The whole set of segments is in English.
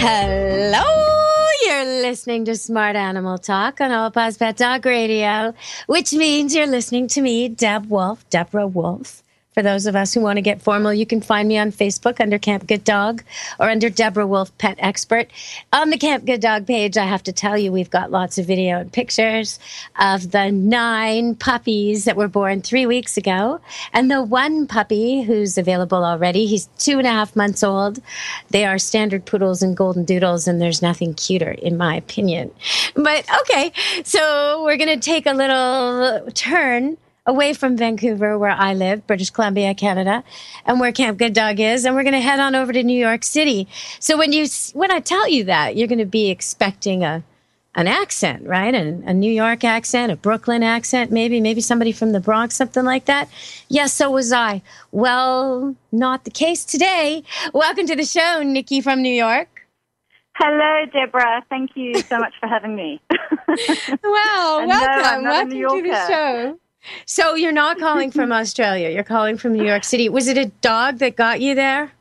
Hello, you're listening to Smart Animal Talk on All Paws Pet Dog Radio, which means you're listening to me, Deborah Wolf. For those of us who want to get formal, you can find me on Facebook under Camp Good Dog or under Deborah Wolf Pet Expert. On the Camp Good Dog page, I have to tell you, we've got lots of video and pictures of the 9 puppies that were born 3 weeks ago. And the one puppy who's available already, he's 2.5 months old. They are standard poodles and golden doodles, and there's nothing cuter, in my opinion. But okay, so we're going to take a little turn away from Vancouver, where I live, British Columbia, Canada, and where Camp Good Dog is, and we're going to head on over to New York City. So when I tell you that, you're going to be expecting an accent, right? A New York accent, a Brooklyn accent, maybe somebody from the Bronx, something like that. Yes, so was I. Well, not the case today. Welcome to the show, Nikki from New York. Hello, Deborah. Thank you so much for having me. Wow, welcome to the show. So you're not calling from Australia. You're calling from New York City. Was it a dog that got you there?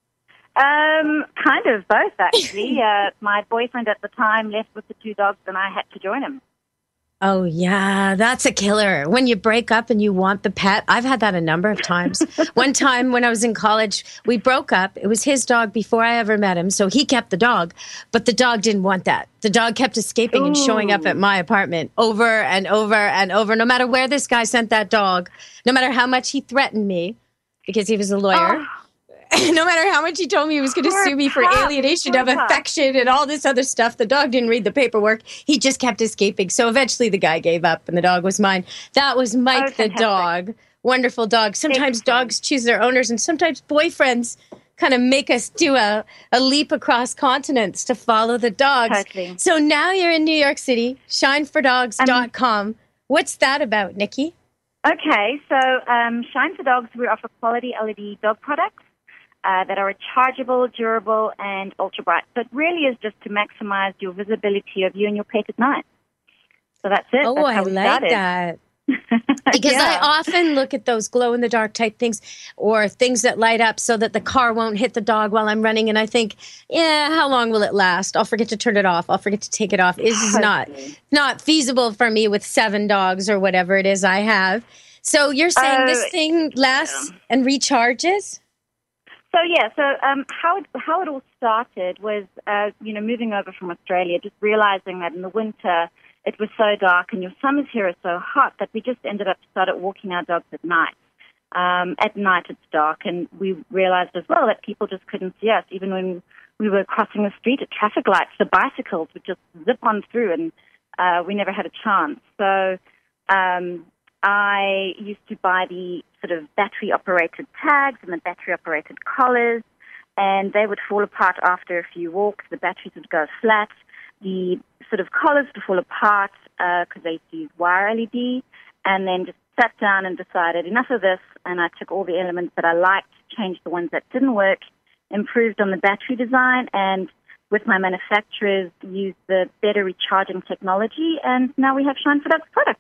Kind of both, actually. My boyfriend at the time left with the 2 dogs, and I had to join him. Oh, yeah, that's a killer. When you break up and you want the pet. I've had that a number of times. One time when I was in college, we broke up. It was his dog before I ever met him, so he kept the dog. But the dog didn't want that. The dog kept escaping and showing up at my apartment over and over and over. No matter where this guy sent that dog, no matter how much he threatened me, because he was a lawyer, no matter how much he told me he was going to sue me for alienation of affection and all this other stuff, the dog didn't read the paperwork. He just kept escaping. So eventually the guy gave up and the dog was mine. That was Mike the dog. Wonderful dog. Sometimes dogs choose their owners, and sometimes boyfriends kind of make us do a leap across continents to follow the dogs. Totally. So now you're in New York City, shinefordogs.com. What's that about, Nikki? Okay, so Shine for Dogs, we offer quality LED dog products that are rechargeable, durable, and ultra bright. So it really is just to maximize your visibility of you and your pet at night. So that's it. Oh, that's I like that. Because I often look at those glow-in-the-dark type things or things that light up so that the car won't hit the dog while I'm running. And I think, how long will it last? I'll forget to turn it off. I'll forget to take it off. It's not feasible for me with 7 dogs or whatever it is I have. So you're saying this thing lasts and recharges? So how it all started was, moving over from Australia, just realizing that in the winter it was so dark and your summers here are so hot that we just started walking our dogs at night. At night it's dark, and we realized as well that people just couldn't see us. Even when we were crossing the street at traffic lights, the bicycles would just zip on through, and we never had a chance. So I used to buy the sort of battery-operated tags and the battery-operated collars, and they would fall apart after a few walks. The batteries would go flat. The sort of collars would fall apart because they used to use wire LED, and then just sat down and decided enough of this, and I took all the elements that I liked, changed the ones that didn't work, improved on the battery design, and with my manufacturers used the better recharging technology, and now we have Shine for Dogs products.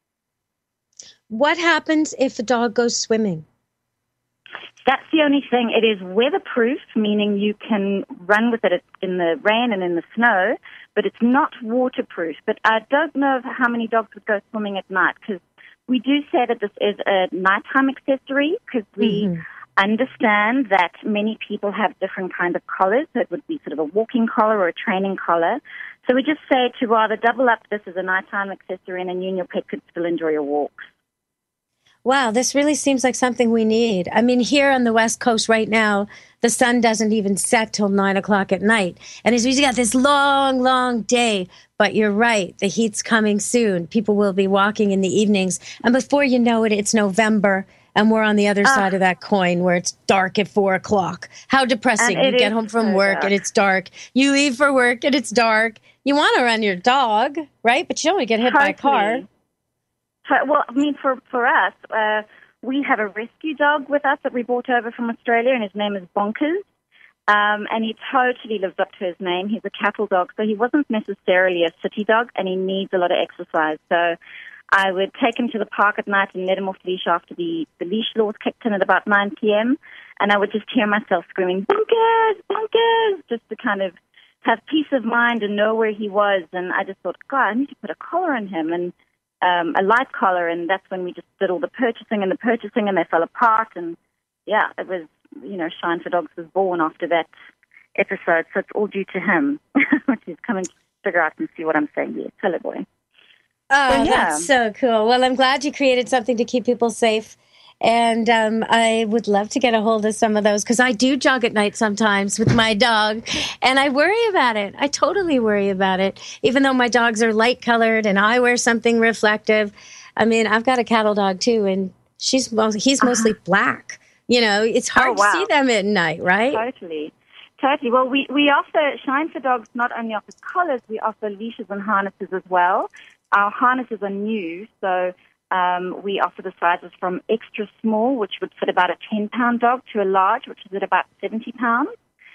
What happens if the dog goes swimming? That's the only thing. It is weatherproof, meaning you can run with it in the rain and in the snow, but it's not waterproof. But I don't know how many dogs would go swimming at night, because we do say that this is a nighttime accessory, because we understand that many people have different kinds of collars. So it would be sort of a walking collar or a training collar. So we just say to rather double up this as a nighttime accessory, and then you and your pet could still enjoy your walks. Wow, this really seems like something we need. I mean, here on the West Coast right now, the sun doesn't even set till 9 o'clock at night. And it's usually got this long, long day. But you're right, the heat's coming soon. People will be walking in the evenings. And before you know it, it's November. And we're on the other side of that coin where it's dark at 4 o'clock. How depressing. You get home from work and it's dark. You leave for work and it's dark. You want to run your dog, right? But you don't want to get hit by a car. Well, I mean, for us, we have a rescue dog with us that we brought over from Australia, and his name is Bonkers. And he totally lives up to his name. He's a cattle dog, so he wasn't necessarily a city dog, and he needs a lot of exercise. So I would take him to the park at night and let him off the leash after the leash laws kicked in at about 9 p.m., and I would just hear myself screaming, Bonkers, Bonkers, just to kind of have peace of mind and know where he was. And I just thought, God, I need to put a collar on him, and a light collar. And that's when we just did all the purchasing, and they fell apart. And yeah, it was, Shine for Dogs was born after that episode. So it's all due to him, which is coming to figure out and see what I'm saying here. Hello, boy. Oh, that's so cool. Well, I'm glad you created something to keep people safe. And I would love to get a hold of some of those, because I do jog at night sometimes with my dog, and I worry about it. I totally worry about it, even though my dogs are light colored and I wear something reflective. I mean, I've got a cattle dog too, and he's mostly black. It's hard to see them at night, right? Totally. Well, we offer, Shine for Dogs not only offers collars, we offer leashes and harnesses as well. Our harnesses are new, so we offer the sizes from extra small, which would fit about a 10-pound dog, to a large, which is at about 70 pounds.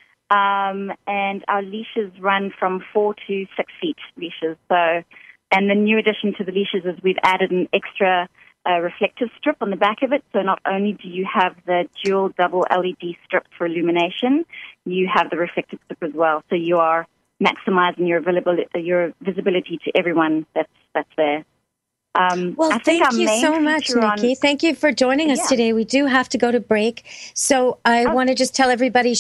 And our leashes run from 4 to 6 feet leashes. So, and the new addition to the leashes is we've added an extra reflective strip on the back of it. So not only do you have the dual double LED strip for illumination, you have the reflective strip as well. So you are maximizing your visibility to everyone that's there. Well, thank you so much, Nikki. Thank you for joining us today. We do have to go to break. So I want to just tell everybody,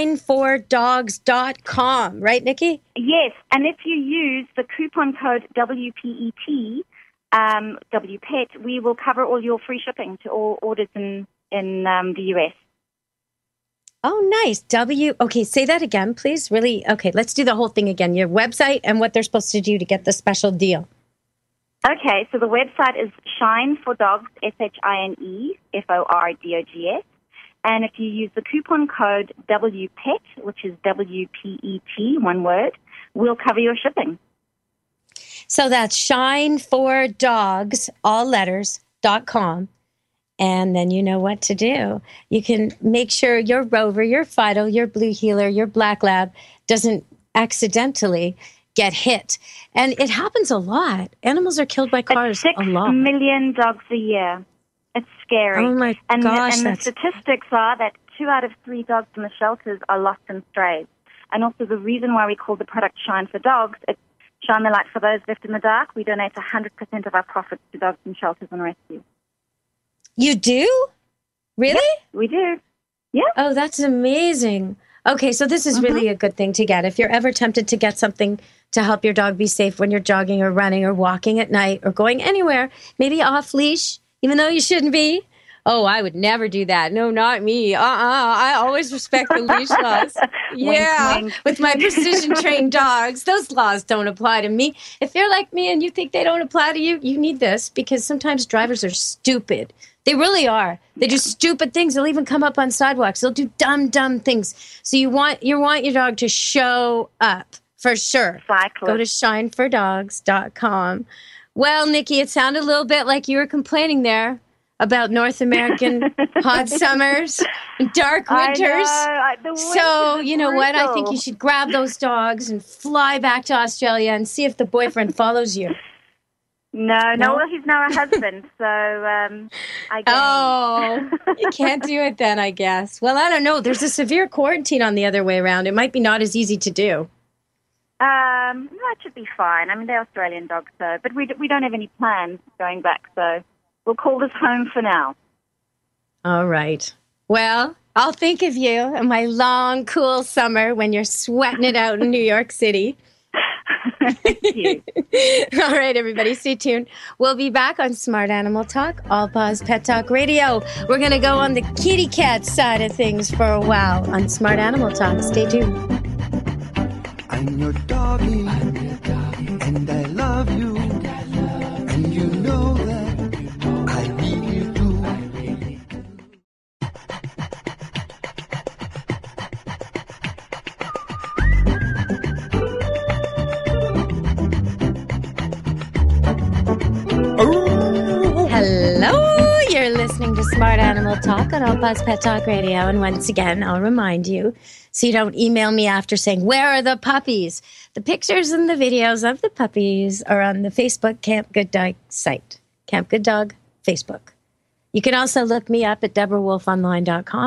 shinefordogs.com, right, Nikki? Yes. And if you use the coupon code WPET, WPET, we will cover all your free shipping to all orders in the US. Oh, nice. Okay, say that again, please. Really? Okay, let's do the whole thing again. Your website and what they're supposed to do to get the special deal. Okay, so the website is Shine for Dogs, ShineForDogs. And if you use the coupon code WPET, which is WPET, one word, we'll cover your shipping. So that's shinefordogs, all letters, .com. And then you know what to do. You can make sure your Rover, your Fido, your Blue Heeler, your Black Lab doesn't accidentally get hit. And it happens a lot. Animals are killed by cars a lot. 6 million dogs a year. It's scary. Oh my gosh. And the statistics are that 2 out of 3 dogs in the shelters are lost and strays. And also the reason why we call the product Shine for Dogs, it's shine the light for those left in the dark. We donate 100% of our profits to dogs in shelters and rescue. You do? Really? Yep, we do. Yeah. Oh, that's amazing. Okay, so this is really a good thing to get. If you're ever tempted to get something to help your dog be safe when you're jogging or running or walking at night or going anywhere, maybe off leash, even though you shouldn't be. Oh, I would never do that. No, not me. I always respect the leash laws. Yeah, wink. With my precision trained dogs, those laws don't apply to me. If you're like me and you think they don't apply to you, you need this, because sometimes drivers are stupid. They really are. They do stupid things. They'll even come up on sidewalks. They'll do dumb things. So you want your dog to show up for sure. Cyclist. Go to shinefordogs.com. Well, Nikki, it sounded a little bit like you were complaining there about North American hot summers and dark winters. So, you know what? I think you should grab those dogs and fly back to Australia and see if the boyfriend follows you. No, well, he's now a husband, so I guess. Oh, you can't do it then, I guess. Well, I don't know. There's a severe quarantine on the other way around. It might be not as easy to do. No, it should be fine. I mean, they're Australian dogs, so, but we don't have any plans going back, so we'll call this home for now. All right. Well, I'll think of you in my long, cool summer when you're sweating it out in New York City. Thank you. All right, everybody, stay tuned. We'll be back on Smart Animal Talk, All Paws Pet Talk Radio. We're going to go on the kitty cat side of things for a while on Smart Animal Talk. Stay tuned. I'm your doggy, and I love you, and you know that I really do. Hello, you're listening to Smart Animal Talk on All Paws Pet Talk Radio. And once again, I'll remind you, so you don't email me after saying, where are the puppies? The pictures and the videos of the puppies are on the Facebook Camp Good Dog site. Camp Good Dog, Facebook. You can also look me up at DeborahWolfOnline.com.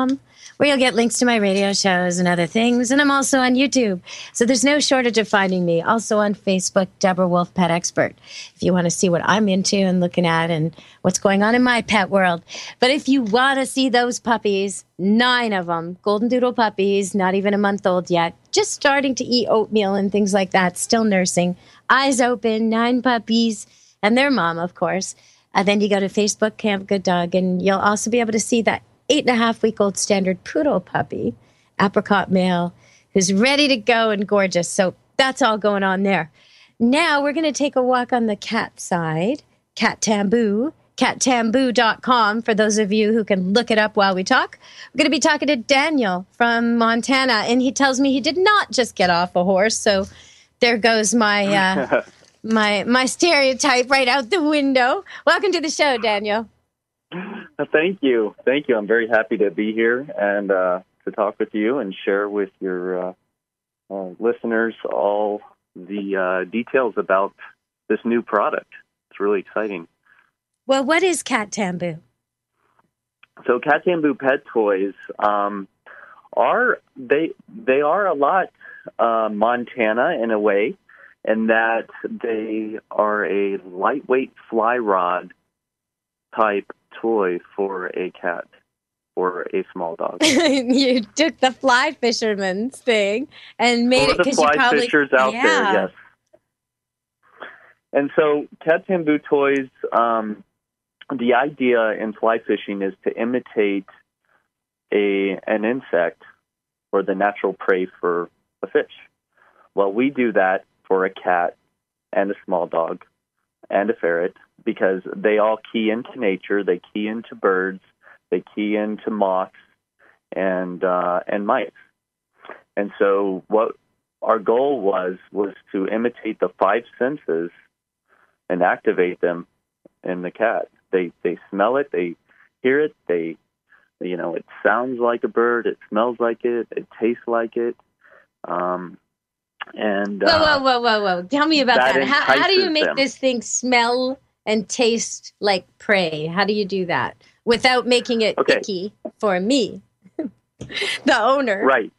where you'll get links to my radio shows and other things. And I'm also on YouTube. So there's no shortage of finding me. Also on Facebook, Deborah Wolf Pet Expert, if you want to see what I'm into and looking at and what's going on in my pet world. But if you want to see those puppies, 9 of them, golden doodle puppies, not even a month old yet, just starting to eat oatmeal and things like that, still nursing, eyes open, 9 puppies, and their mom, of course. Then you go to Facebook, Camp Good Dog, and you'll also be able to see that 8.5-week-old standard poodle puppy, apricot male, who's ready to go and gorgeous. So that's all going on there. Now we're going to take a walk on the cat side, Cat Tamboo, cattamboo.com, for those of you who can look it up while we talk. We're going to be talking to Daniel from Montana, and he tells me he did not just get off a horse. So there goes my my stereotype right out the window. Welcome to the show, Daniel. Thank you. I'm very happy to be here and to talk with you and share with your listeners all the details about this new product. It's really exciting. Well, what is Cat Tamboo? So Cat Tamboo pet toys are a lot Montana in a way, in that they are a lightweight fly rod type toy for a cat or a small dog. You took the fly fisherman's thing and made for it the because you fly probably fishers out there, yes. And so Cat Tamboo toys, the idea in fly fishing is to imitate an insect or the natural prey for a fish. Well, we do that for a cat and a small dog and a ferret, because they all key into nature. They key into birds. They key into moths and mice. And so what our goal was to imitate the 5 senses and activate them in the cat. They smell it. They hear it. It sounds like a bird. It smells like it. It tastes like it. Whoa! Tell me about that. How do you make them. this thing smell and taste like prey? How do you do that without making it icky for me, the owner? Right.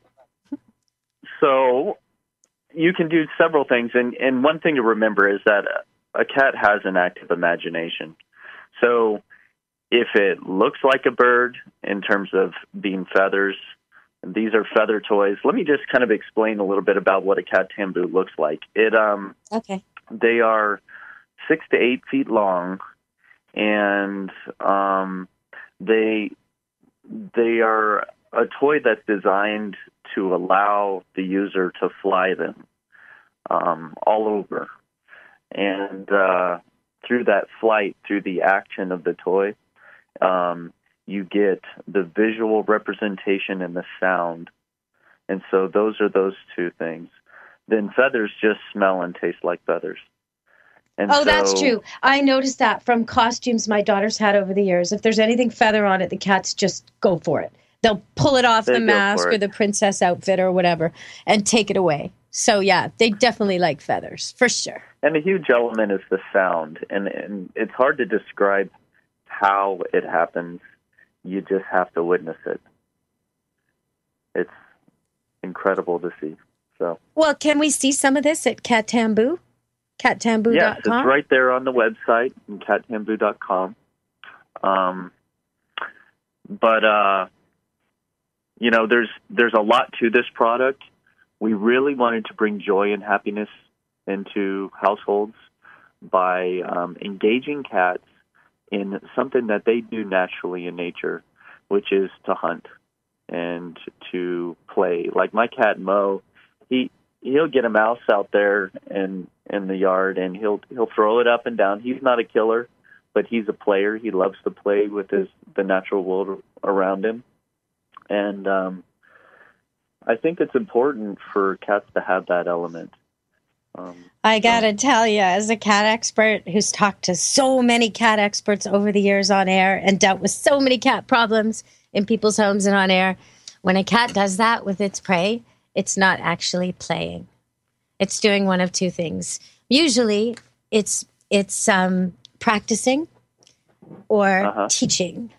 So you can do several things, and one thing to remember is that a cat has an active imagination. So if it looks like a bird in terms of being feathers, these are feather toys. Let me just kind of explain a little bit about what a Cat Tamboo looks like. They are 6 to 8 feet long, and they are a toy that's designed to allow the user to fly them all over. And through that flight, through the action of the toy, you get the visual representation and the sound. And so those are those 2 things. Then feathers just smell and taste like feathers. And that's true. I noticed that from costumes my daughter's had over the years. If there's anything feather on it, the cats just go for it. They'll pull it off the mask or the princess outfit or whatever and take it away. So, yeah, they definitely like feathers, for sure. And a huge element is the sound. And it's hard to describe how it happens. You just have to witness it. It's incredible to see. So, well, can we see some of this at Cat Tamboo? cattamboo.com? Yes, it's right there on the website, cattamboo.com. There's a lot to this product. We really wanted to bring joy and happiness into households by engaging cats in something that they do naturally in nature, which is to hunt and to play. Like my cat Mo, he'll get a mouse out there in the yard and he'll throw it up and down. He's not a killer, but he's a player. He loves to play with the natural world around him. And I think it's important for cats to have that element. I gotta tell you, as a cat expert who's talked to so many cat experts over the years on air and dealt with so many cat problems in people's homes and on air, when a cat does that with its prey, it's not actually playing. It's doing one of 2 things. Usually, it's practicing or teaching.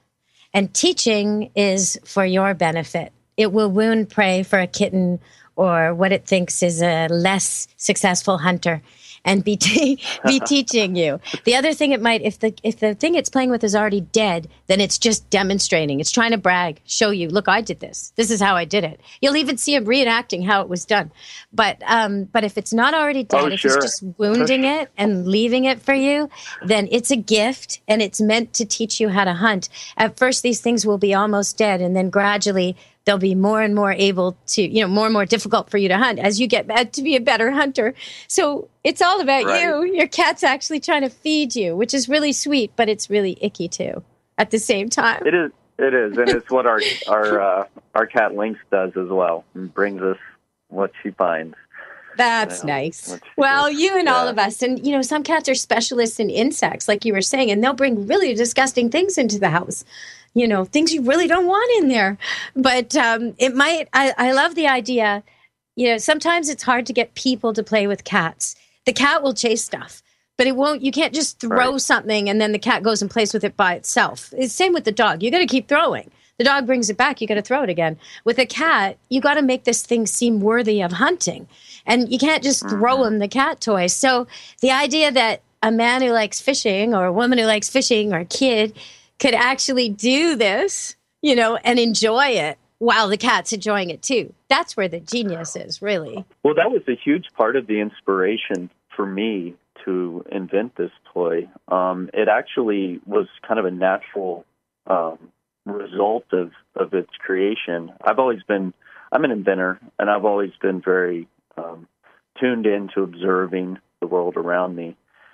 And teaching is for your benefit. It will wound prey for a kitten or what it thinks is a less successful hunter, and be teaching you. The other thing it might, if the thing it's playing with is already dead, then it's just demonstrating. It's trying to brag, show you, look, I did this. This is how I did it. You'll even see him reenacting how it was done. But if it's not already dead, if sure. it's just wounding it and leaving it for you, then it's a gift and it's meant to teach you how to hunt. At first, these things will be almost dead, and then gradually they'll be more and more able to, more and more difficult for you to hunt as you get to be a better hunter. So it's all about you. Your cat's actually trying to feed you, which is really sweet, but it's really icky too at the same time. It is, and it's what our cat Lynx does as well, and brings us what she finds. That's nice. Well, you and all of us, and some cats are specialists in insects, like you were saying, and they'll bring really disgusting things into the house. Things you really don't want in there. But it might, I love the idea. Sometimes it's hard to get people to play with cats. The cat will chase stuff, but it won't, you can't just throw something and then the cat goes and plays with it by itself. It's same with the dog. You got to keep throwing. The dog brings it back. You got to throw it again. With a cat, you got to make this thing seem worthy of hunting. And you can't just throw him the cat toys. So the idea that a man who likes fishing or a woman who likes fishing or a kid could actually do this, and enjoy it while the cat's enjoying it too. That's where the genius is, really. Well, that was a huge part of the inspiration for me to invent this toy. It actually was kind of a natural result of its creation. I'm an inventor, and I've always been very tuned into observing the world around me.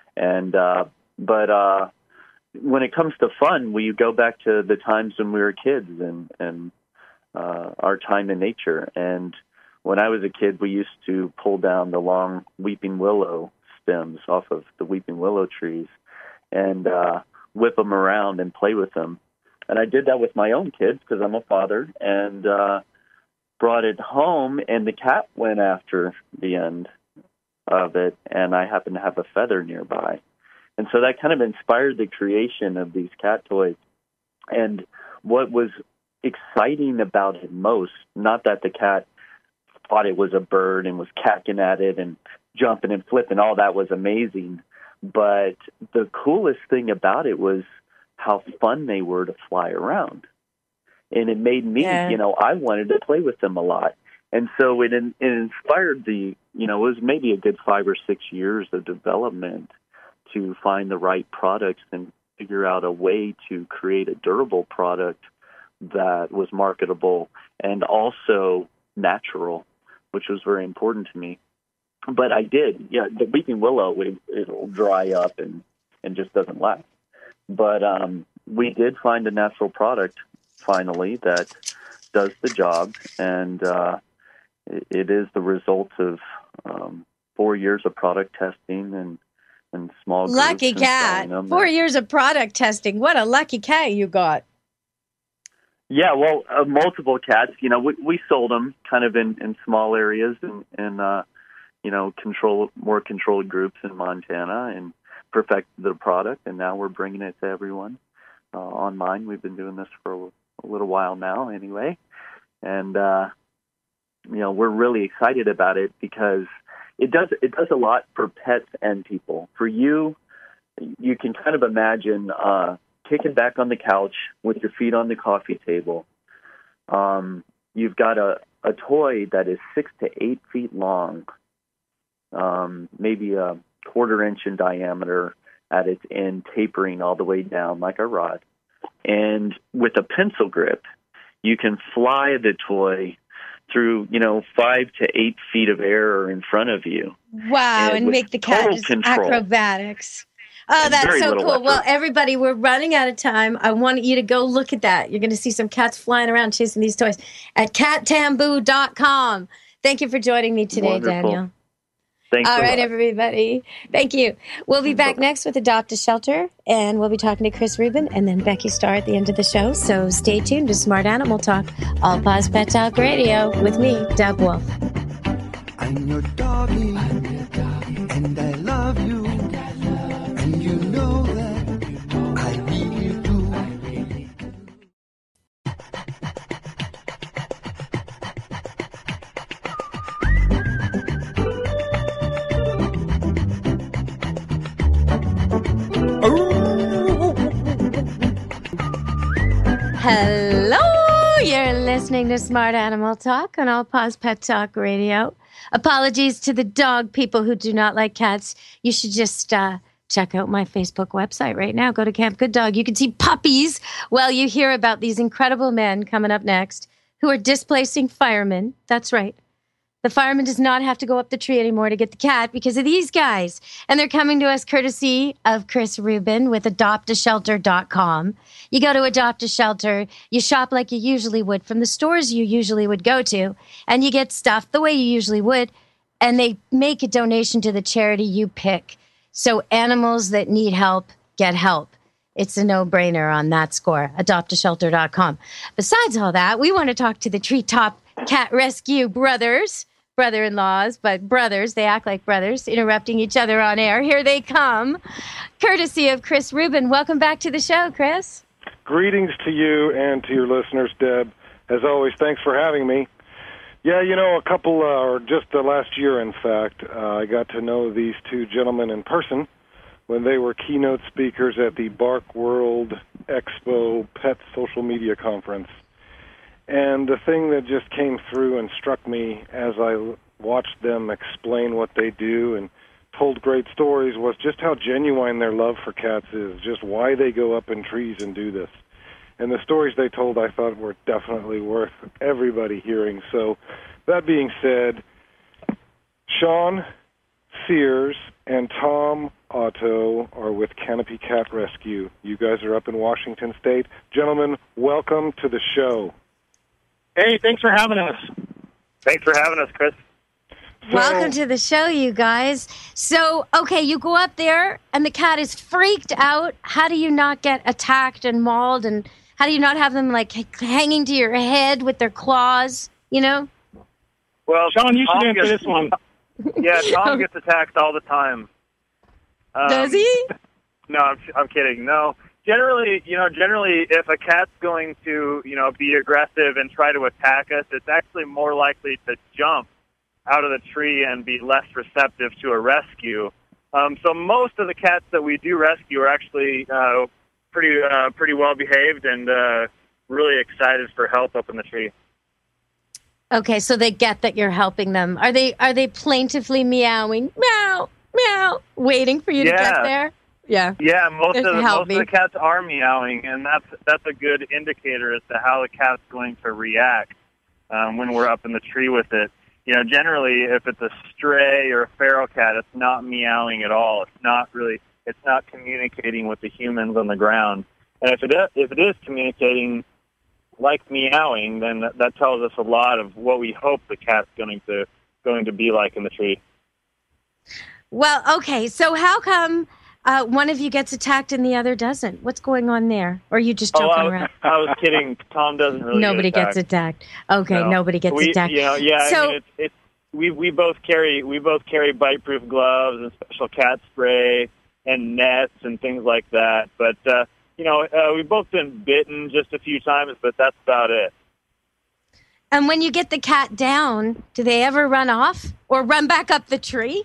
But when it comes to fun, we go back to the times when we were kids and our time in nature. And when I was a kid, we used to pull down the long weeping willow stems off of the weeping willow trees and whip them around and play with them. And I did that with my own kids because I'm a father, and brought it home, and the cat went after the end of it, and I happened to have a feather nearby. And so that kind of inspired the creation of these cat toys. And what was exciting about it most, not that the cat thought it was a bird and was cacking at it and jumping and flipping, all that was amazing, but the coolest thing about it was how fun they were to fly around. And it made me, I wanted to play with them a lot. And so it inspired it was maybe a good 5 or 6 years of development to find the right products and figure out a way to create a durable product that was marketable and also natural, which was very important to me. But I did. The weeping willow, it'll dry up and just doesn't last. But we did find a natural product, finally, that does the job, and it is the result of 4 years of product testing and small groups. Lucky cat. 4 years of product testing. What a lucky cat you got. Yeah, well, multiple cats. We sold them kind of in small areas and more controlled groups in Montana and perfected the product, and now we're bringing it to everyone online. We've been doing this for a little while now anyway, and we're really excited about it because it does a lot for pets and people. For you can kind of imagine kicking back on the couch with your feet on the coffee table. You've got a toy that is 6 to 8 feet long, maybe a 1/4 inch in diameter at its end, tapering all the way down like a rod. And with a pencil grip, you can fly the toy through, 5 to 8 feet of air in front of you. Wow, and make the cat just acrobatics. Oh, that's so cool. Well, everybody, we're running out of time. I want you to go look at that. You're going to see some cats flying around chasing these toys at cattamboo.com. Thank you for joining me today, Wonderful. Daniel. Thanks. All right, everybody. Thank you. We'll be back next with Adopt a Shelter, and we'll be talking to Chris Rubin and then Becky Starr at the end of the show. So stay tuned to Smart Animal Talk, All Paws Pet Talk Radio with me, Deb Wolf. I'm your doggy, and I love you, and you know that I really do. Hello, you're listening to Smart Animal Talk on All Paws Pet Talk Radio. Apologies to the dog people who do not like cats. You should just check out my Facebook website right now. Go to Camp Good Dog. You can see puppies while you hear about these incredible men coming up next who are displacing firemen. That's right. The fireman does not have to go up the tree anymore to get the cat because of these guys. And they're coming to us courtesy of Chris Rubin with adoptashelter.com. You go to Adopt a Shelter, you shop like you usually would from the stores you usually would go to, and you get stuff the way you usually would, and they make a donation to the charity you pick. So animals that need help get help. It's a no-brainer on that score, adoptashelter.com. Besides all that, we want to talk to the Treetop Cat Rescue brothers. Brother-in-laws, but brothers. They act like brothers, interrupting each other on air. Here they come, courtesy of Chris Rubin. Welcome back to the show, Chris. Greetings to you and to your listeners, Deb. As always, thanks for having me. Yeah, or just the last year, in fact, I got to know these two gentlemen in person when they were keynote speakers at the Bark World Expo Pet Social Media Conference. And the thing that just came through and struck me as I watched them explain what they do and told great stories was just how genuine their love for cats is, just why they go up in trees and do this. And the stories they told I thought were definitely worth everybody hearing. So that being said, Sean Sears and Tom Otto are with Canopy Cat Rescue. You guys are up in Washington State. Gentlemen, welcome to the show. Hey, thanks for having us. Thanks for having us, Chris. Welcome to the show, you guys. So, okay, you go up there and the cat is freaked out. How do you not get attacked and mauled? And how do you not have them like hanging to your head with their claws, you know? Well, Sean, you should answer this one. Yeah, Tom gets attacked all the time. Does he? No, I'm kidding. No. Generally, if a cat's going to, be aggressive and try to attack us, it's actually more likely to jump out of the tree and be less receptive to a rescue. So most of the cats that we do rescue are actually pretty well behaved and really excited for help up in the tree. Okay, so they get that you're helping them. Are they plaintively meowing, meow, meow, waiting for you to get there? Yeah. Yeah, most of the cats are meowing, and that's a good indicator as to how the cat's going to react when we're up in the tree with it. Generally, if it's a stray or a feral cat, it's not meowing at all. It's not communicating with the humans on the ground. And if it is communicating like meowing, then that tells us a lot of what we hope the cat's going to be like in the tree. Well, okay, so how come one of you gets attacked and the other doesn't? What's going on there? Or are you just joking around? I was kidding. Tom doesn't really Nobody get gets attacked. Okay, no. Nobody gets attacked. So, we both carry bite-proof gloves and special cat spray and nets and things like that. But, we've both been bitten just a few times, but that's about it. And when you get the cat down, do they ever run off or run back up the tree?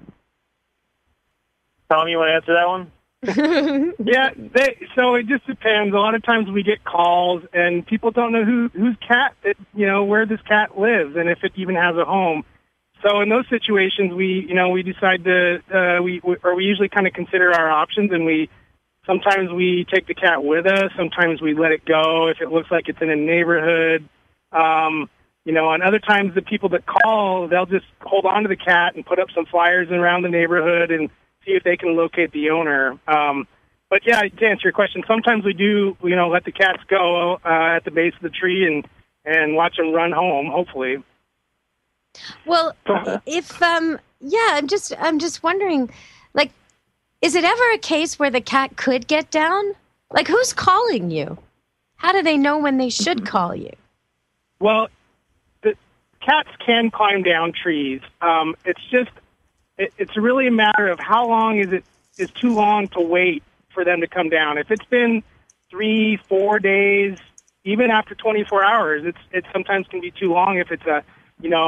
Tom, you want to answer that one? Yeah, so it just depends. A lot of times we get calls, and people don't know whose cat, where this cat lives, and if it even has a home. So in those situations, we decide we usually kind of consider our options, and sometimes we take the cat with us. Sometimes we let it go if it looks like it's in a neighborhood. And other times the people that call, they'll just hold on to the cat and put up some flyers around the neighborhood and see if they can locate the owner. But yeah, to answer your question, sometimes we do, let the cats go at the base of the tree and watch them run home, hopefully. Well, if I'm just wondering, like, is it ever a case where the cat could get down? Like, who's calling you? How do they know when they should call you? Well, the cats can climb down trees. It's really a matter of how long is too long to wait for them to come down. If it's been 3-4 days, even after 24 hours, it sometimes can be too long if it's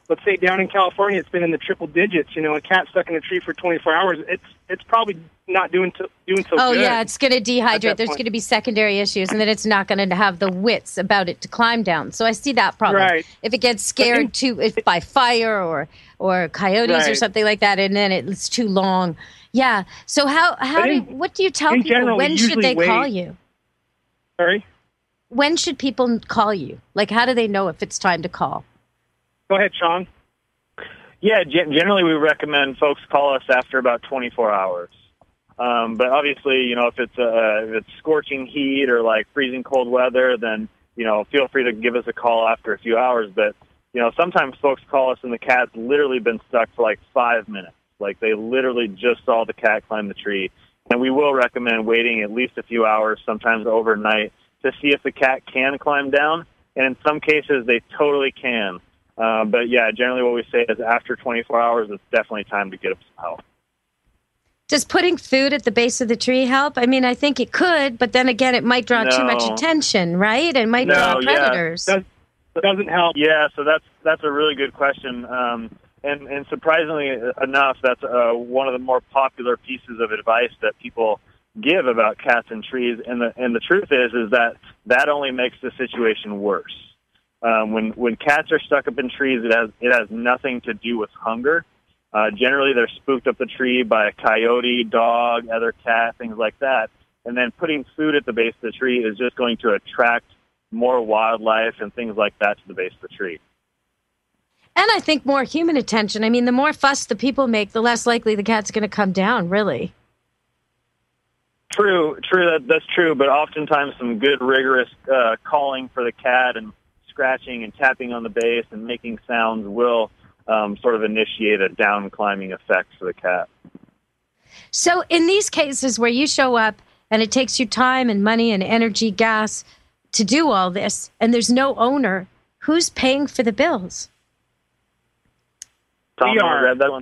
let's say down in California, it's been in the triple digits. You know, a cat stuck in a tree for 24 hours, it's probably not doing so good. Oh, yeah, it's going to dehydrate. There's going to be secondary issues, and then it's not going to have the wits about it to climb down. So I see that problem. Right. If it gets scared by fire or coyotes or something like that, and then it's too long. Yeah. So what do you tell people? General, when should they call you? Sorry? When should people call you? Like, how do they know if it's time to call? Go ahead, Sean. Yeah, generally we recommend folks call us after about 24 hours. But obviously, you know, if it's scorching heat or like freezing cold weather, then, you know, feel free to give us a call after a few hours. But, you know, sometimes folks call us and the cat's literally been stuck for like 5 minutes. Like they literally just saw the cat climb the tree. And we will recommend waiting at least a few hours, sometimes overnight, to see if the cat can climb down. And in some cases, they totally can. But, yeah, generally what we say is after 24 hours, it's definitely time to get some help. Does putting food at the base of the tree help? I mean, I think it could, but then again, it might draw too much attention, right? It might draw predators. Yeah. Doesn't help. Yeah, so that's a really good question. And surprisingly enough, that's one of the more popular pieces of advice that people give about cats in trees. And the truth is that only makes the situation worse. When cats are stuck up in trees, it has nothing to do with hunger. Generally, they're spooked up the tree by a coyote, dog, other cat, things like that. And then putting food at the base of the tree is just going to attract more wildlife and things like that to the base of the tree. And I think more human attention. I mean, the more fuss the people make, the less likely the cat's going to come down, really. True, that's true. But oftentimes some good, rigorous calling for the cat and scratching and tapping on the base and making sounds will sort of initiate a down climbing effect for the cat. So in these cases where you show up and it takes you time and money and energy, gas to do all this, and there's no owner, who's paying for the bills? Tom, you read that one?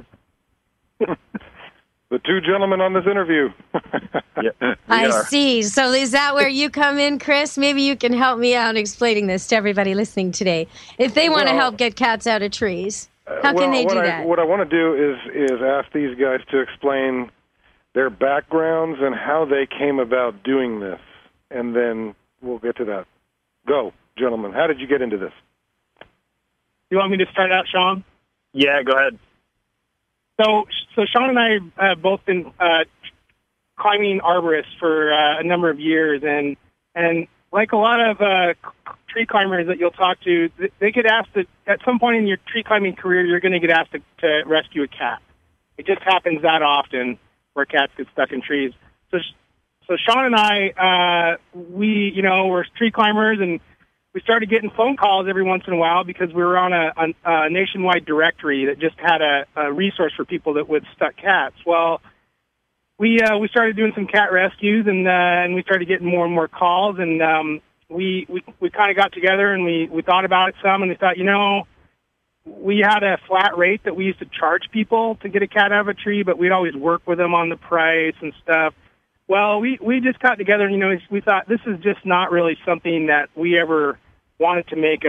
The two gentlemen on this interview. I see. So is that where you come in, Chris? Maybe you can help me out explaining this to everybody listening today. If they want to help get cats out of trees, how can they do that? What I want to do is ask these guys to explain their backgrounds and how they came about doing this. And then we'll get to that. Go, gentlemen. How did you get into this? You want me to start out, Sean? Yeah, go ahead. So Sean and I have both been climbing arborists for a number of years, and like a lot of tree climbers that you'll talk to, they get asked that at some point in your tree climbing career, you're going to get asked to rescue a cat. It just happens that often where cats get stuck in trees. So Sean and I, we're tree climbers, and we started getting phone calls every once in a while because we were on a nationwide directory that just had a resource for people that would stuck cats. Well, we started doing some cat rescues, and we started getting more and more calls, and we kind of got together and we thought about it some, and we thought, we had a flat rate that we used to charge people to get a cat out of a tree, but we'd always work with them on the price and stuff. Well, we just got together and, we thought this is just not really something that we ever wanted to make as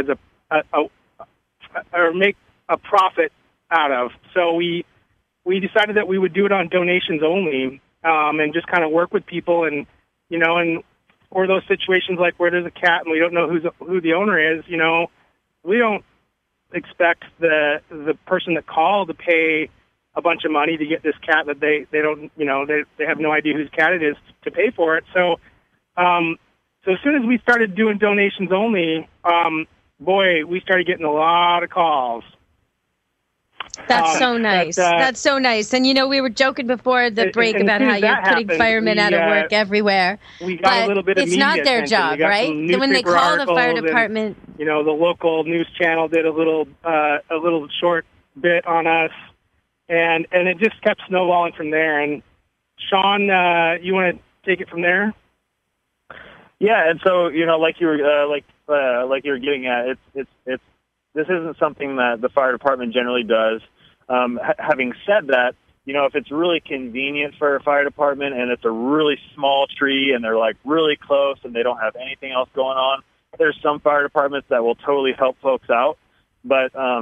or make a profit out of. So we decided that we would do it on donations only, and just kind of work with people and for those situations like where there's a cat and we don't know who the owner is, we don't expect the person that called to pay a bunch of money to get this cat that they don't, they have no idea whose cat it is to pay for it. So as soon as we started doing donations only, we started getting a lot of calls. That's so nice. That's so nice. And, we were joking before the break about how you're putting firemen out of work everywhere. We got a little bit of media it's not their job, right? When they call the fire department. And, the local news channel did a little short bit on us, and it just kept snowballing from there. And, Sean, you want to take it from there? Yeah, and so, like you were getting at, it's this isn't something that the fire department generally does. Having said that, if it's really convenient for a fire department and it's a really small tree and they're like really close and they don't have anything else going on, there's some fire departments that will totally help folks out. But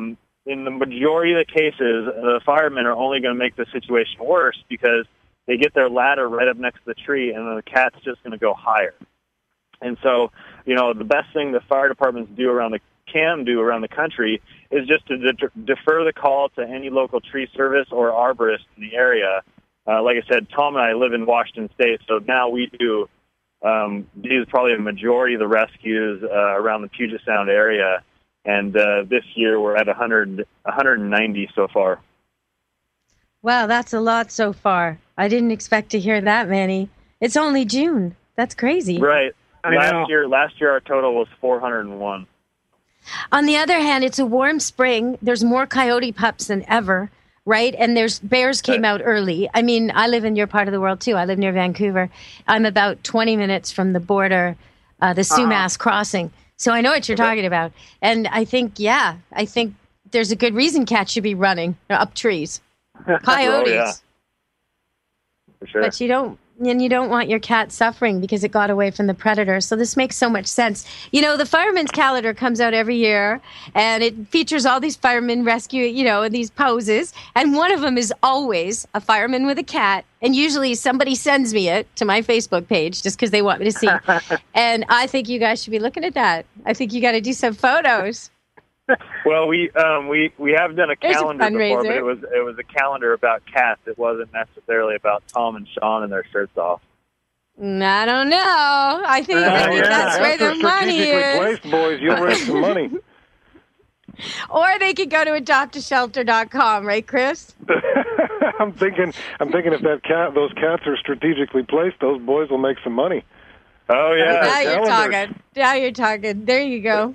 in the majority of the cases, the firemen are only going to make the situation worse because they get their ladder right up next to the tree, and then the cat's just going to go higher. And so, the best thing the fire departments can do around the country is just to defer the call to any local tree service or arborist in the area. Like I said, Tom and I live in Washington State, so now we do probably a majority of the rescues around the Puget Sound area. And this year we're at 190 so far. Wow, that's a lot so far. I didn't expect to hear that many. It's only June. That's crazy. Right. Last year our total was 401. On the other hand, it's a warm spring. There's more coyote pups than ever, right? And there's bears came out early. I mean, I live in your part of the world too. I live near Vancouver. I'm about 20 minutes from the border, the Sumas crossing. So I know what you're talking about. And I think there's a good reason cats should be running up trees. Coyotes. Oh, yeah. For sure. But you don't want your cat suffering because it got away from the predator. So this makes so much sense. The fireman's calendar comes out every year, and it features all these firemen rescue, these poses. And one of them is always a fireman with a cat. And usually somebody sends me it to my Facebook page just because they want me to see. And I think you guys should be looking at that. I think you got to do some photos. Well, we have done a calendar before, but it was a calendar about cats. It wasn't necessarily about Tom and Sean and their shirts off. I don't know. I think that's where the money is. Placed, boys, you'll raise some money. Or they could go to adoptashelter.com, right, Chris? I'm thinking if those cats are strategically placed, those boys will make some money. Oh yeah. Now you're talking. There you go.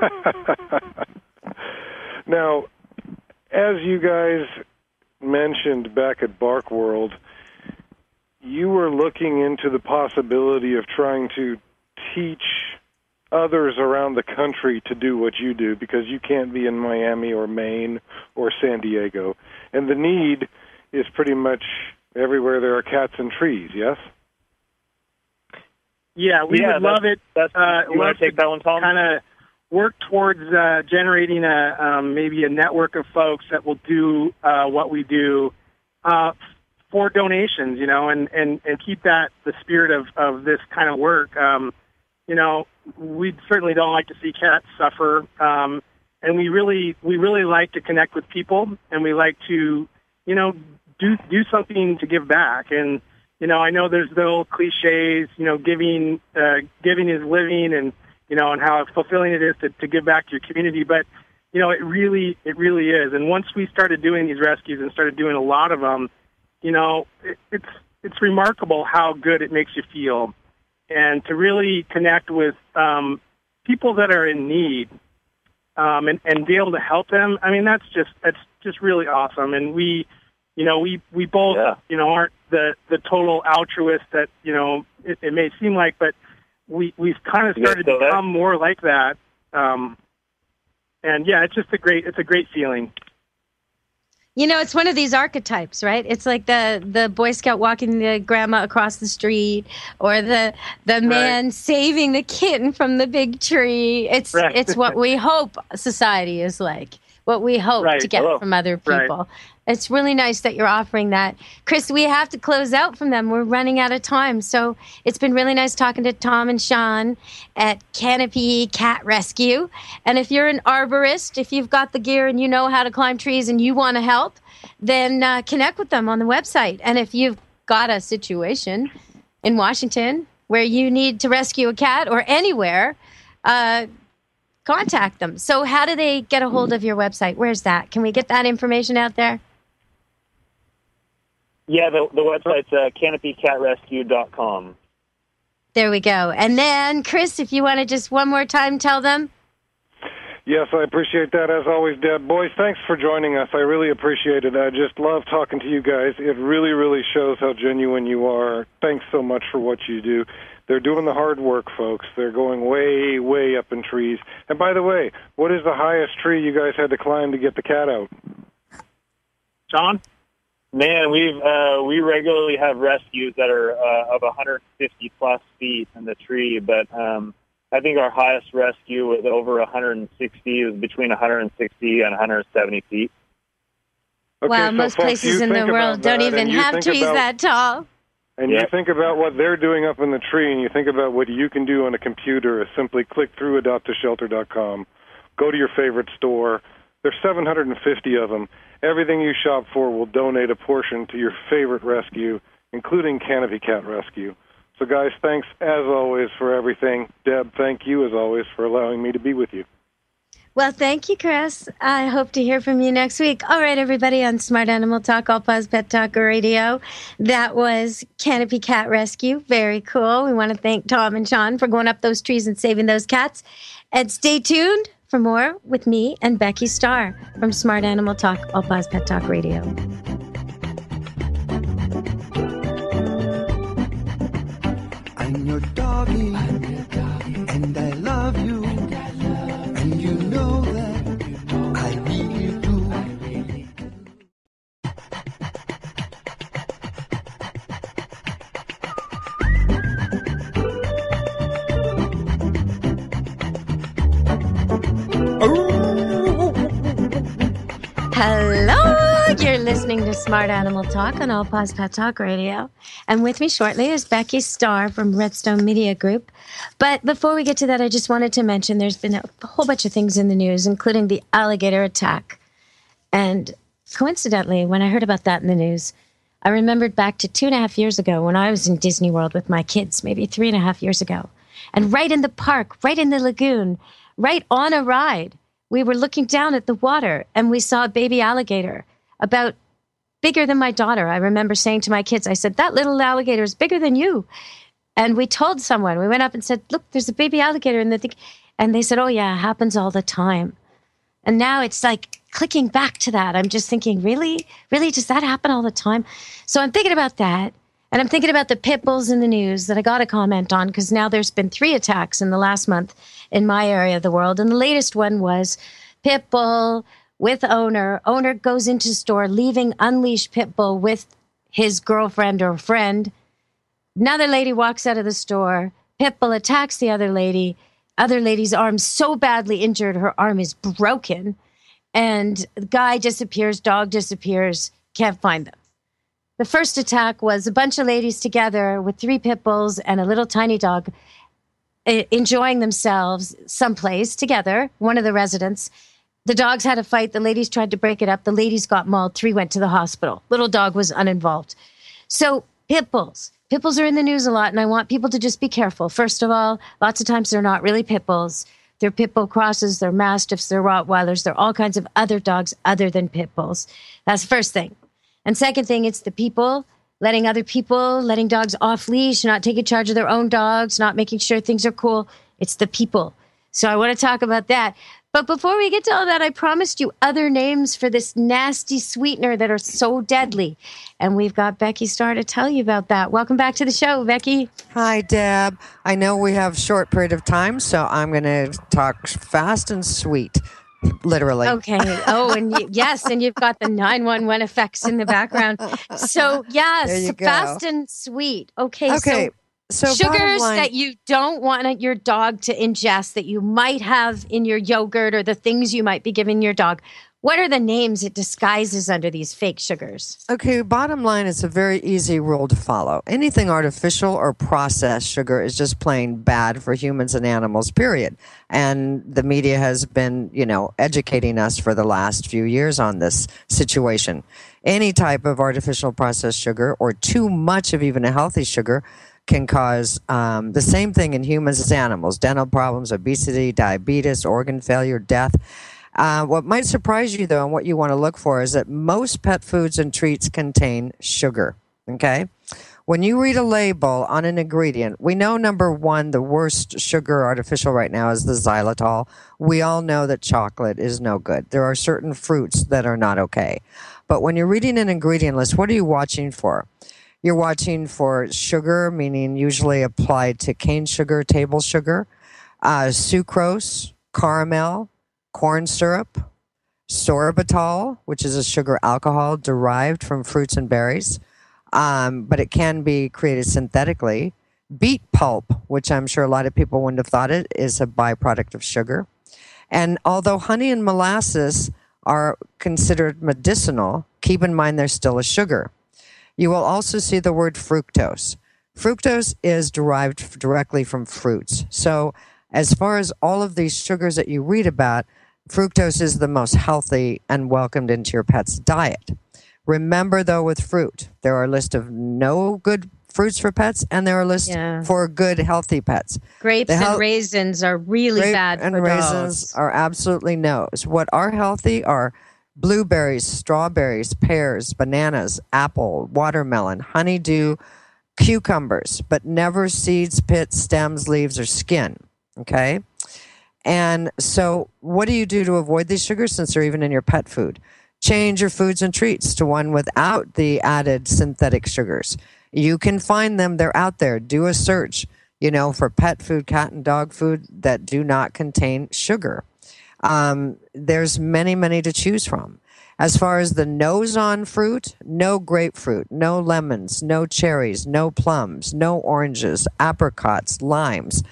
Now, as you guys mentioned back at Bark World, you were looking into the possibility of trying to teach others around the country to do what you do because you can't be in Miami or Maine or San Diego. And the need is pretty much everywhere there are cats and trees, yes? Yeah, we would love it. You want to take that one, Tom? Kind of work towards generating maybe a network of folks that will do what we do for donations, and keep that the spirit of this kind of work. We certainly don't like to see cats suffer, and we really like to connect with people, and we like to, do something to give back. And I know there's the old cliches, giving is living, and and how fulfilling it is to give back to your community. But it really is. And once we started doing these rescues and started doing a lot of them, it's remarkable how good it makes you feel, and to really connect with people that are in need, and be able to help them. I mean, that's just really awesome. And we both aren't the total altruist that it may seem like, but we've kind of started to become more like that. And yeah, it's a great feeling. It's one of these archetypes, right? It's like the Boy Scout walking the grandma across the street, or the man saving the kitten from the big tree. It's what we hope society is like. What we hope to get from other people. Right. It's really nice that you're offering that. Chris, we have to close out from them. We're running out of time. So it's been really nice talking to Tom and Sean at Canopy Cat Rescue. And if you're an arborist, if you've got the gear and you know how to climb trees and you want to help, then connect with them on the website. And if you've got a situation in Washington where you need to rescue a cat, or anywhere, contact them. So how do they get a hold of your website? Where's that? Can we get that information out there? Yeah, the website's canopycatrescue.com. There we go. And then, Chris, if you want to just one more time tell them. Yes, I appreciate that, as always, Deb. Boys, thanks for joining us. I really appreciate it. I just love talking to you guys. It really, really shows how genuine you are. Thanks so much for what you do. They're doing the hard work, folks. They're going way, way up in trees. And by the way, what is the highest tree you guys had to climb to get the cat out? John? Man, we regularly have rescues that are of 150 plus feet in the tree, but I think our highest rescue was over 160. It was between 160 and 170 feet. Okay, wow, so most folks, places you in the think world about don't that, even and you have think trees about- that tall. And Yep. you think about what they're doing up in the tree, and you think about what you can do on a computer is simply click through adoptashelter.com, go to your favorite store. There's 750 of them. Everything you shop for will donate a portion to your favorite rescue, including Canopy Cat Rescue. So, guys, thanks, as always, for everything. Deb, thank you, as always, for allowing me to be with you. Well, thank you, Chris. I hope to hear from you next week. All right, everybody, on Smart Animal Talk, All Paws Pet Talk Radio. That was Canopy Cat Rescue. Very cool. We want to thank Tom and Sean for going up those trees and saving those cats. And stay tuned for more with me and Becky Starr from Smart Animal Talk, All Paws Pet Talk Radio. I'm your doggy, and I love you, and you know that I really do. Hello, you're listening to Smart Animal Talk on All Paws Pet Talk Radio. And with me shortly is Becky Starr from Redstone Media Group. But before we get to that, I just wanted to mention there's been a whole bunch of things in the news, including the alligator attack. And coincidentally, when I heard about that in the news, I remembered back to 2.5 years ago when I was in Disney World with my kids, maybe 3.5 years ago. And right in the park, right in the lagoon, right on a ride, we were looking down at the water and we saw a baby alligator about bigger than my daughter. I remember saying to my kids, I said, that little alligator is bigger than you. And we told someone, we went up and said, look, there's a baby alligator in the thing. And they said, oh yeah, it happens all the time. And now it's like clicking back to that. I'm just thinking, really? Really? Does that happen all the time? So I'm thinking about that. And I'm thinking about the pit bulls in the news that I got to comment on, because now there's been 3 attacks in the last month in my area of the world. And the latest one was pit bull with owner. Owner goes into store, leaving unleashed pit bull with his girlfriend or friend. Another lady walks out of the store. Pit bull attacks the other lady. Other lady's arm so badly injured, her arm is broken. And the guy disappears, dog disappears, can't find them. The first attack was a bunch of ladies together with 3 pit bulls and a little tiny dog enjoying themselves someplace together, one of the residents. The dogs had a fight. The ladies tried to break it up. The ladies got mauled. 3 went to the hospital. Little dog was uninvolved. So pit bulls. Pit bulls are in the news a lot, and I want people to just be careful. First of all, lots of times they're not really pit bulls. They're pit bull crosses, they're mastiffs, they're Rottweilers, they're all kinds of other dogs other than pit bulls. That's the first thing. And second thing, it's the people letting dogs off leash, not taking charge of their own dogs, not making sure things are cool. It's the people. So I want to talk about that. But before we get to all that, I promised you other names for this nasty sweetener that are so deadly. And we've got Becky Starr to tell you about that. Welcome back to the show, Becky. Hi, Deb. I know we have a short period of time, so I'm going to talk fast and sweet. Literally. Okay. Oh, and yes, and you've got the 911 effects in the background. So, yes, fast and sweet. Okay. So sugars that you don't want your dog to ingest that you might have in your yogurt or the things you might be giving your dog. What are the names it disguises under these fake sugars? Okay, bottom line, it's a very easy rule to follow. Anything artificial or processed sugar is just plain bad for humans and animals, period. And the media has been, educating us for the last few years on this situation. Any type of artificial processed sugar or too much of even a healthy sugar can cause the same thing in humans as animals: dental problems, obesity, diabetes, organ failure, death. What might surprise you, though, and what you want to look for is that most pet foods and treats contain sugar, okay? When you read a label on an ingredient, we know, number one, the worst sugar artificial right now is the xylitol. We all know that chocolate is no good. There are certain fruits that are not okay. But when you're reading an ingredient list, what are you watching for? You're watching for sugar, meaning usually applied to cane sugar, table sugar, sucrose, caramel, corn syrup, sorbitol, which is a sugar alcohol derived from fruits and berries, but it can be created synthetically. Beet pulp, which I'm sure a lot of people wouldn't have thought it, is a byproduct of sugar. And although honey and molasses are considered medicinal, keep in mind they're still a sugar. You will also see the word fructose. Fructose is derived directly from fruits. So as far as all of these sugars that you read about, fructose is the most healthy and welcomed into your pet's diet. Remember, though, with fruit, there are a list of no good fruits for pets, and there are lists for good, healthy pets. Grapes and raisins are really bad for dogs. Grape and raisins are absolutely no's. What are healthy are blueberries, strawberries, pears, bananas, apple, watermelon, honeydew, cucumbers, but never seeds, pits, stems, leaves, or skin. Okay? And so what do you do to avoid these sugars since they're even in your pet food? Change your foods and treats to one without the added synthetic sugars. You can find them. They're out there. Do a search, for pet food, cat and dog food that do not contain sugar. There's many, many to choose from. As far as the no's on fruit, no grapefruit, no lemons, no cherries, no plums, no oranges, apricots, limes,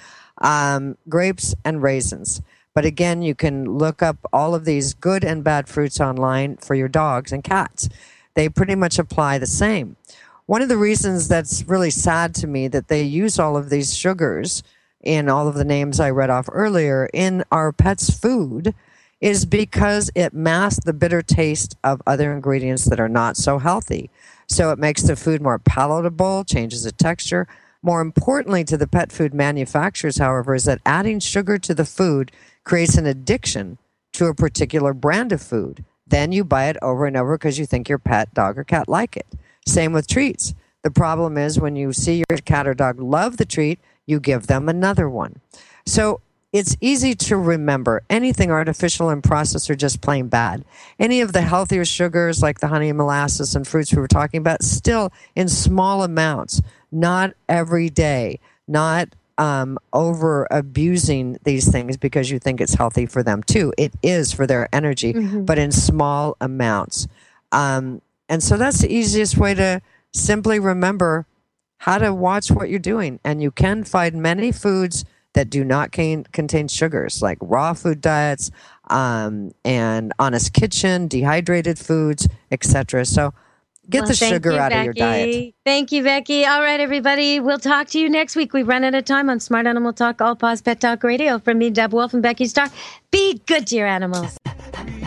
grapes, and raisins. But again, you can look up all of these good and bad fruits online for your dogs and cats. They pretty much apply the same. One of the reasons that's really sad to me that they use all of these sugars in all of the names I read off earlier in our pets' food is because it masks the bitter taste of other ingredients that are not so healthy. So it makes the food more palatable, changes the texture. More importantly to the pet food manufacturers, however, is that adding sugar to the food creates an addiction to a particular brand of food. Then you buy it over and over because you think your pet, dog, or cat like it. Same with treats. The problem is when you see your cat or dog love the treat, you give them another one. So it's easy to remember anything artificial and processed are just plain bad. Any of the healthier sugars like the honey and molasses and fruits we were talking about, still in small amounts, not every day, not over abusing these things because you think it's healthy for them too. It is for their energy, but in small amounts. And so that's the easiest way to simply remember how to watch what you're doing. And you can find many foods that do not contain sugars, like raw food diets, and Honest Kitchen, dehydrated foods, etc. So get the sugar out of your diet. Thank you, Becky. All right, everybody. We'll talk to you next week. We've run out of time on Smart Animal Talk, All Paws Pet Talk Radio. From me, Deb Wolf, and Becky Starr. Be good to your animals.